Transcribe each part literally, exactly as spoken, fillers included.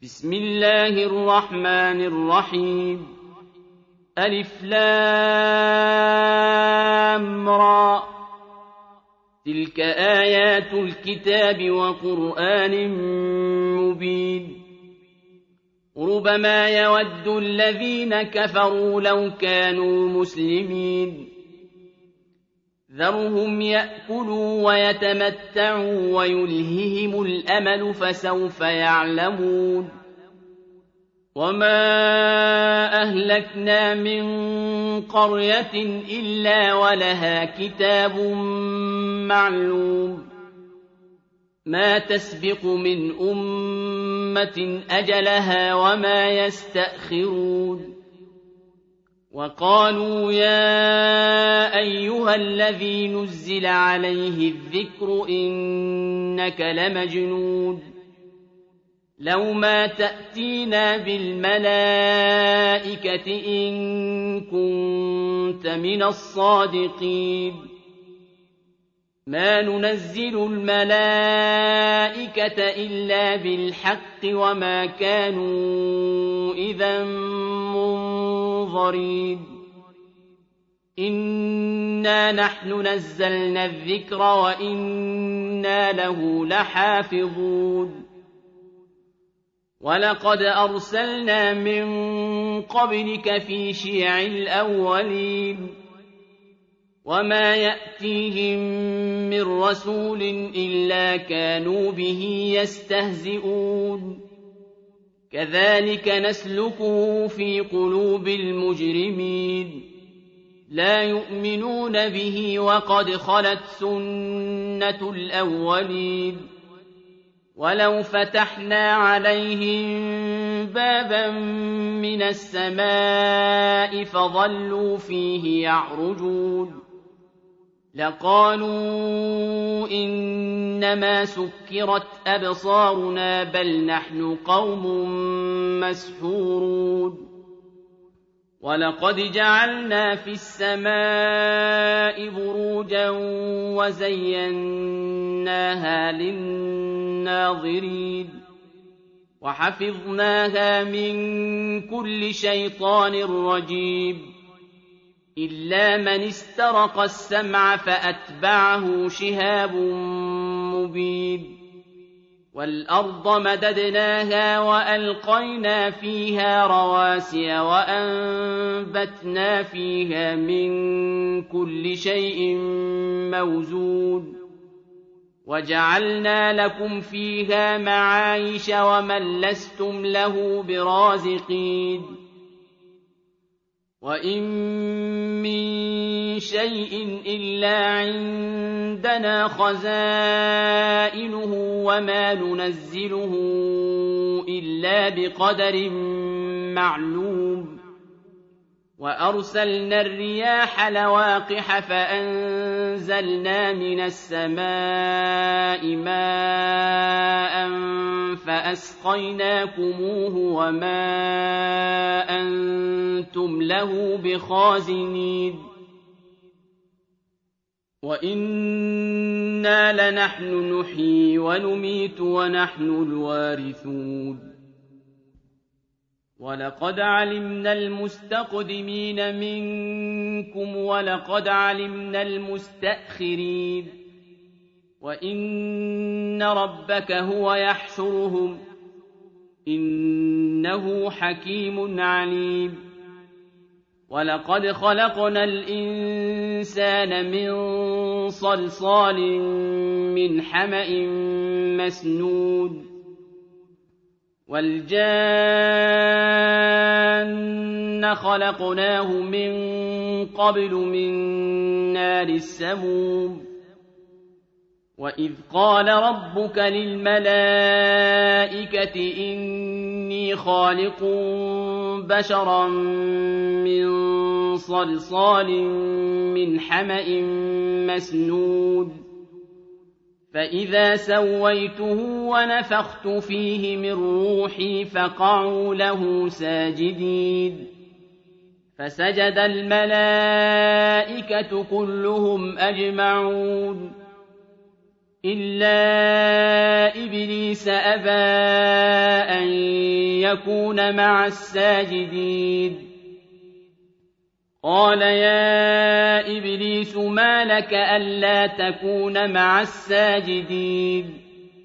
بسم الله الرحمن الرحيم ألف لام را تلك آيات الكتاب وقرآن مبين ربما يود الذين كفروا لو كانوا مسلمين ذرهم يأكلوا ويتمتعوا ويلههم الأمل فسوف يعلمون وما أهلكنا من قرية إلا ولها كتاب معلوم ما تسبق من أمة أجلها وما يستأخرون وقالوا يا أيها الذي نزل عليه الذكر إنك لمجنون لو ما تأتينا بالملائكة إن كنت من الصادقين ما ننزل الملائكة إلا بالحق وما كانوا إذا منظرين إنا نحن نزلنا الذكر وإنا له لحافظون ولقد أرسلنا من قبلك في شيع الأولين وما يأتيهم من رسول إلا كانوا به يستهزئون كذلك نسلكه في قلوب المجرمين لا يؤمنون به وقد خلت سنة الأولين ولو فتحنا عليهم بابا من السماء فظلوا فيه يعرجون لقالوا إنما سكرت أبصارنا بل نحن قوم مسحورون ولقد جعلنا في السماء بروجا وزيناها للناظرين وحفظناها من كل شيطان رجيم إلا من استرق السمع فأتبعه شهاب مبين والأرض مددناها وألقينا فيها رواسي وأنبتنا فيها من كل شيء موزون وجعلنا لكم فيها معايش ومن لستم له برازقين وإن من شيء إلا عندنا خزائنه وما ننزله إلا بقدر معلوم وأرسلنا الرياح لواقح فأنزلنا من السماء ماء فأسقيناكموه وما أنتم له بخازنين وإنا لنحن نحيي ونميت ونحن الوارثون ولقد علمنا المستقدمين منكم ولقد علمنا المستأخرين وإن ربك هو يحشرهم إنه حكيم عليم ولقد خلقنا الإنسان من صلصال من حمأ مسنون والجان خلقناه من قبل من نار السموم وإذ قال ربك للملائكة إني خالق بشرا من صلصال من حمأ مسنون فإذا سويته ونفخت فيه من روحي فقعوا له ساجدين فسجد الملائكة كلهم أجمعون إلا إبليس أبى أن يكون مع الساجدين قال يا إبليس ما لك ألا تكون مع الساجدين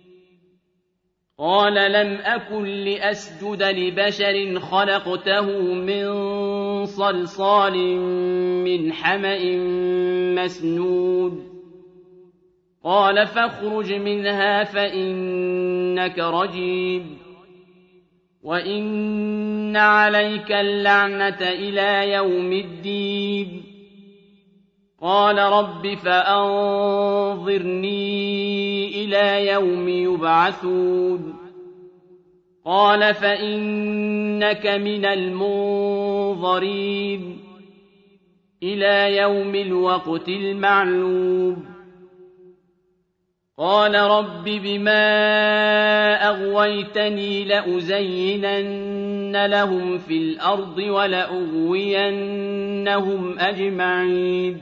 قال لم أكن لأسجد لبشر خلقته من صلصال من حمأ مسنود قال فاخرج منها فإنك رجيم وإن عليك اللعنة إلى يوم الدين قال رب فأنظرني إلى يوم يبعثون قال فإنك من المنظرين إلى يوم الوقت المعلوم قال رب بما أغويتني لأزينن لهم في الأرض ولأغوينهم أجمعين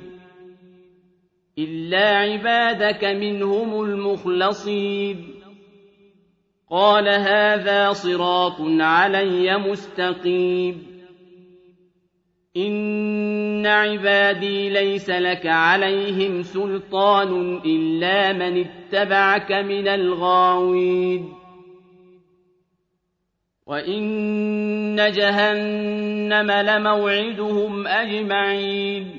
إلا عبادك منهم المخلصين قال هذا صراط علي مستقيم إن عبادي ليس لك عليهم سلطان إلا من اتبعك من الغاوين وإن جهنم لموعدهم أجمعين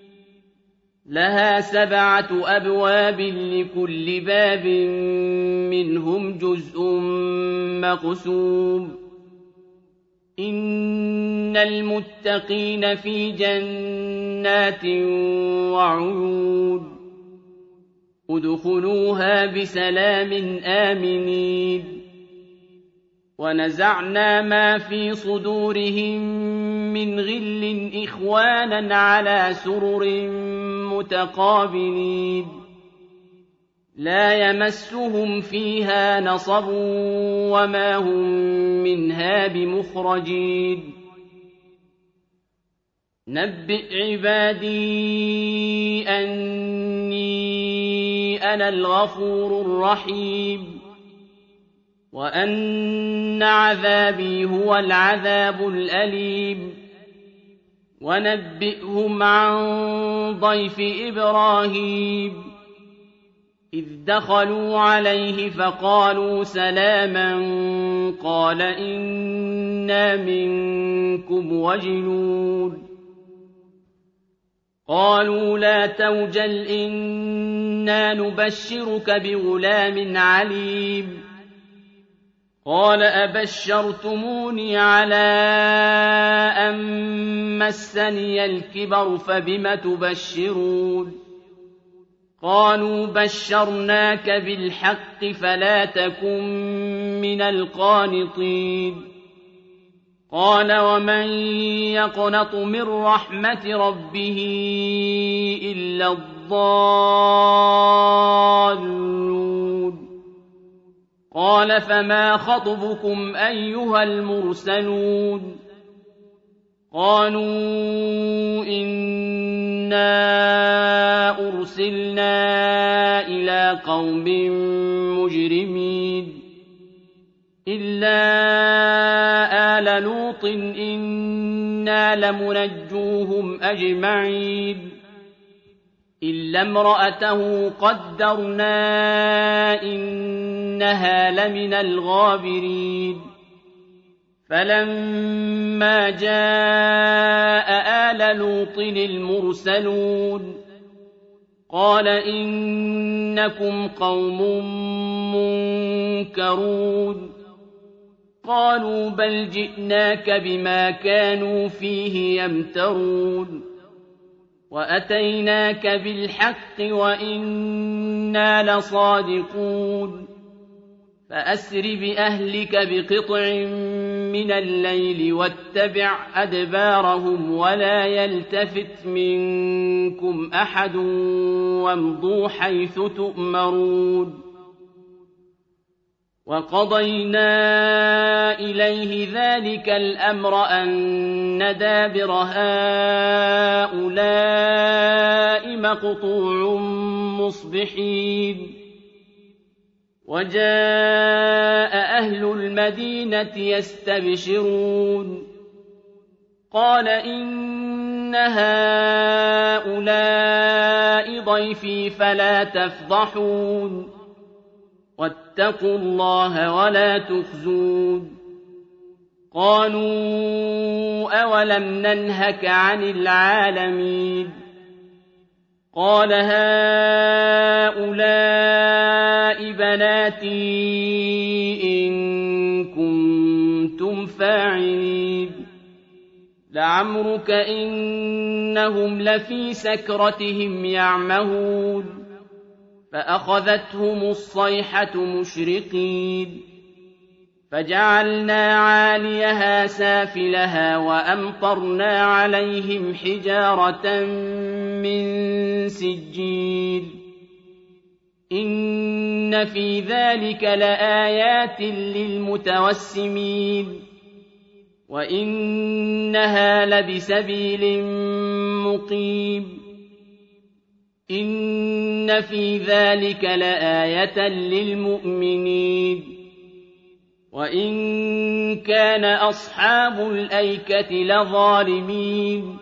لها سبعة أبواب لكل باب منهم جزء مقسوم إن المتقين في جنات وعيون ادخلوها بسلام آمنين ونزعنا ما في صدورهم من غل إخوانا على سرر متقابلين لا يمسهم فيها نصب وما هم منها بمخرجين نبئ عبادي أني أنا الغفور الرحيم وأن عذابي هو العذاب الأليم ونبئهم عن ضيف إبراهيم إذ دخلوا عليه فقالوا سلاما قال إنا منكم وجلون قالوا لا توجل إنا نبشرك بغلام عليم قال أبشرتموني على أن مسني الكبر فبم تبشرون قالوا بشرناك بالحق فلا تكن من القانطين قال ومن يقنط من رحمة ربه إلا الضالون قال فما خطبكم أيها المرسلون قالوا إنا أرسلنا إلى قوم مجرمين إلا آل لوط إنا لمنجوهم أجمعين إلا امرأته قدرنا إنها لمن الغابرين فلما جاء آل لوط المرسلون قال إنكم قوم منكرون قالوا بل جئناك بما كانوا فيه يمترون وأتيناك بالحق وإنا لصادقون فأسر بأهلك بقطع من الليل واتبع أدبارهم ولا يلتفت منكم أحد وامضوا حيث تؤمرون وقضينا إليه ذلك الأمر أن دابر هؤلاء مقطوع مصبحين وجاء أهل المدينة يستبشرون قال إن هؤلاء ضيفي فلا تفضحون واتقوا الله ولا تخزون قالوا أولم ننهك عن العالمين قال هؤلاء بناتي إن كنتم فاعلين لعمرك إنهم لفي سكرتهم يعمهون فأخذتهم الصيحة مشرقين فجعلنا عاليها سافلها وأمطرنا عليهم حجارة من سجيل إن في ذلك لآيات للمتوسمين وإنها لبسبيل مقيم إن في ذلك لآية للمؤمنين وإن كان أصحاب الأيكة لظالمين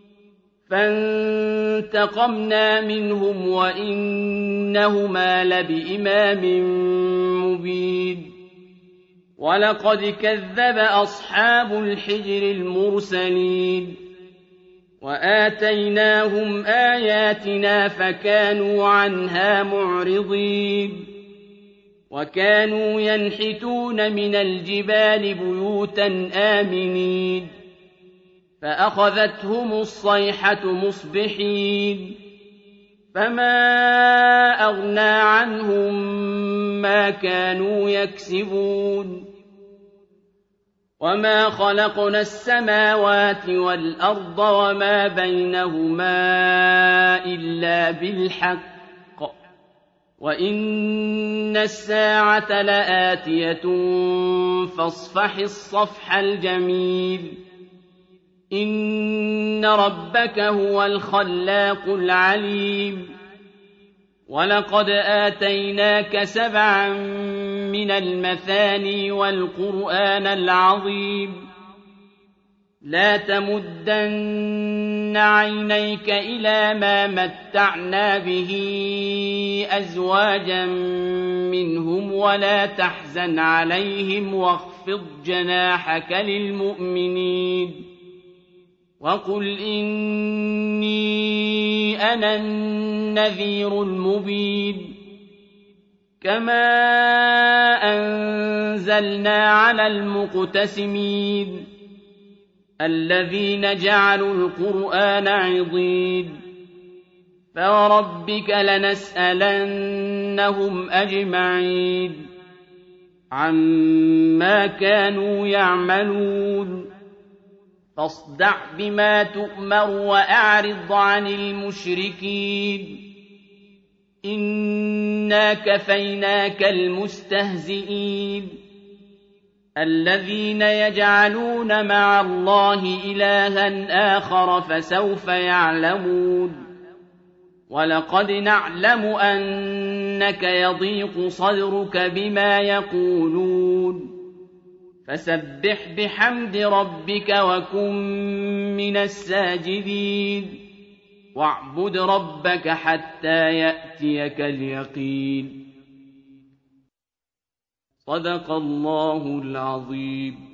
فانتقمنا منهم وإنهما لبإمام مبين ولقد كذب أصحاب الحجر المرسلين وآتيناهم آياتنا فكانوا عنها معرضين وكانوا ينحتون من الجبال بيوتا آمنين فأخذتهم الصيحة مصبحين فما أغنى عنهم ما كانوا يكسبون وما خلقنا السماوات والأرض وما بينهما إلا بالحق وإن الساعة لآتية فاصفح الصفح الجميل إن ربك هو الخلاق العليم ولقد آتيناك سبعا من المثاني والقرآن العظيم لا تمدن عينيك إلى ما متعنا به أزواجا منهم ولا تحزن عليهم واخفض جناحك للمؤمنين وقل إني أنا النذير المبين كما أنزلنا على المقتسمين الذين جعلوا القرآن عضين فوربك لنسألنهم أجمعين عما كانوا يعملون فاصدع بما تؤمر وأعرض عن المشركين إنا كفيناك المستهزئين الذين يجعلون مع الله إلها آخر فسوف يعلمون ولقد نعلم أنك يضيق صدرك بما يقولون فسبح بحمد ربك وكن من الساجدين واعبد ربك حتى يأتيك اليقين صدق الله العظيم.